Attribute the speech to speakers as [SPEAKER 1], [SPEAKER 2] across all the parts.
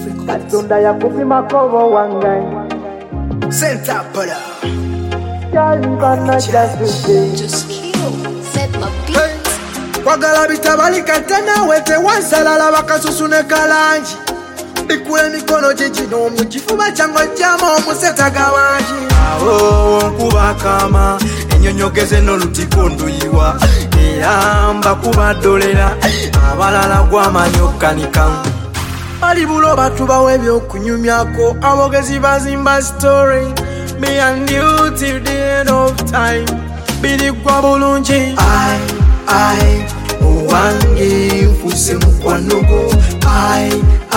[SPEAKER 1] Katunda ya kupima kovo wangai
[SPEAKER 2] Senta para
[SPEAKER 1] Jalibana jasuke
[SPEAKER 3] Just kill, set my beat.
[SPEAKER 2] Kwagala bitabali katana wete wansalala bakasusune kalanji Bikule mikono jijino muchifuba chango jama omuseta gawanji Aho nkuba kama enyonyogeze n'olutikondo yiwa Eyamba kubadolera abalala gwamanyokanika Ali bulo batu bawe byokunyumyako abogezi bazimba story Me and you till the end of time Bidi kwa bulungi I Owange mfuse mukwanogo I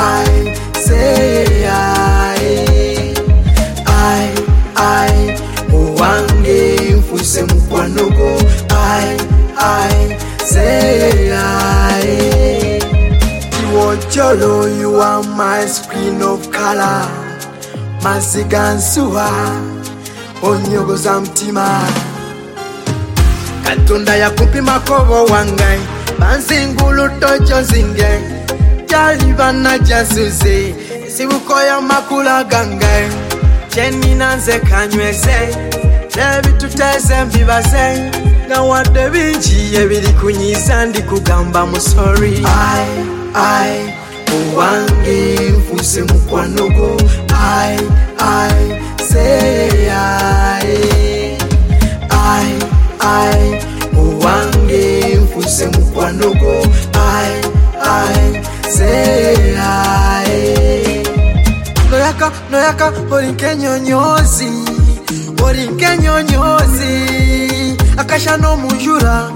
[SPEAKER 2] say I Owange mfuse mukwanogo I say Cholo, you are my screen of color Masigansuha Onyogo za mtima Katunda ya kupima kovo wangai Banzingulu tocho zinge Jalibana jasuze Sibuko ya makula gangai Cheni nanze kanyweze Nebi tuteze mbibaze Na wade binchi yebili kunyisa ndi kugamba musori I Owange mfuse mukwanogo I say I Owange mfuse mukwanogo I say Noyaka olinke nyonyozi Akasha no mujura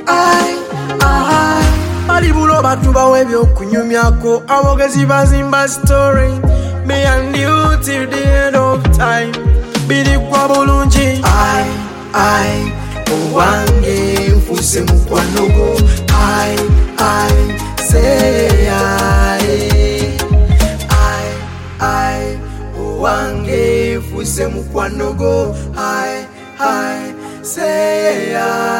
[SPEAKER 2] Ali bulo batu bawe byokunyumyako abogezi bazimba story Me and you till the end of time Bidi kwa bulungi I Owange mfuse mukwanogo I say I Owange mfuse mukwanogo I say